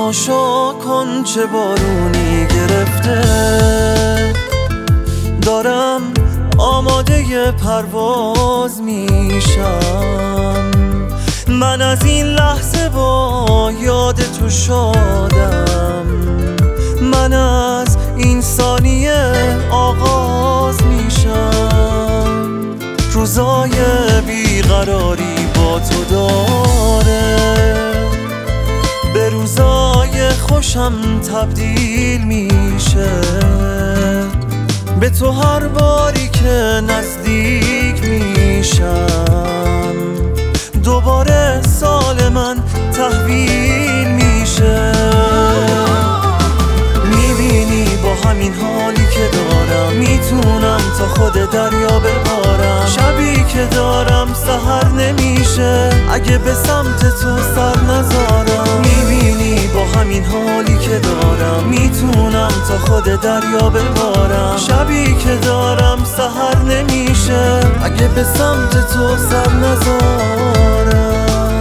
تماشا کن چه بارونی گرفته، دارم آماده پرواز میشم. من از این لحظه با یاد تو شادم، من از این ثانیه آغاز میشم. روزای بیقراری با تو داره به روزای خوشم تبدیل میشه. به تو هر باری که نزدیک میشم دوباره سال من تحویل میشه. میبینی با همین حالی که دارم میتونم تا خود دریا ببارم. شبی که دارم سحر نمیشه اگه به سمت تو سر نذارم. میبینی با همین حالی که دارم میتونم تا خود دریا ببارم. شبی که دارم سحر نمیشه اگه به سمت تو سر نذارم.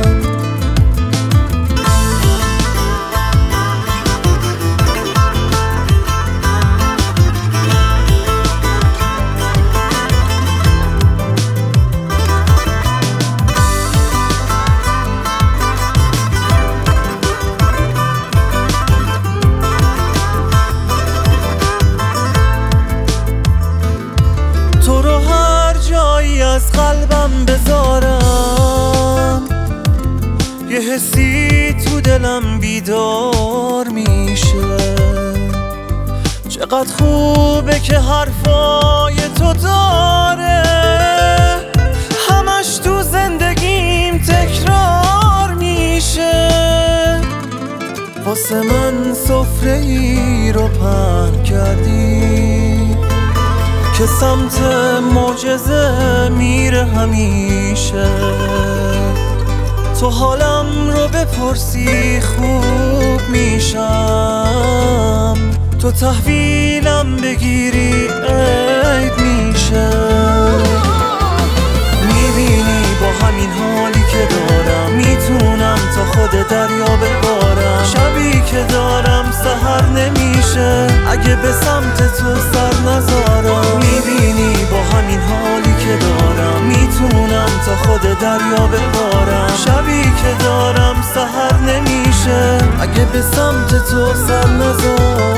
تو رو هر جایی از قلبم بذارم یه حسی تو دلم بیدار میشه. چقدر خوبه که حرفای تو داره همش تو زندگیم تکرار میشه. واسه من سفره ای رو پهن کردی که سمت معجزه میره همیشه. تو حالم رو بپرسی خوب میشم، تو تحویلم بگیری عید میشه. میبینی با همین حالی که دارم میتونم تا خود دریا ببارم. شبی که دارم سحر نمیشه اگه به سمت تو سر نذارم. میبینی با همین حالی که دارم میتونم تا خود دریا ببارم. شبی که دارم سحر نمیشه اگه به سمت تو سر نذارم.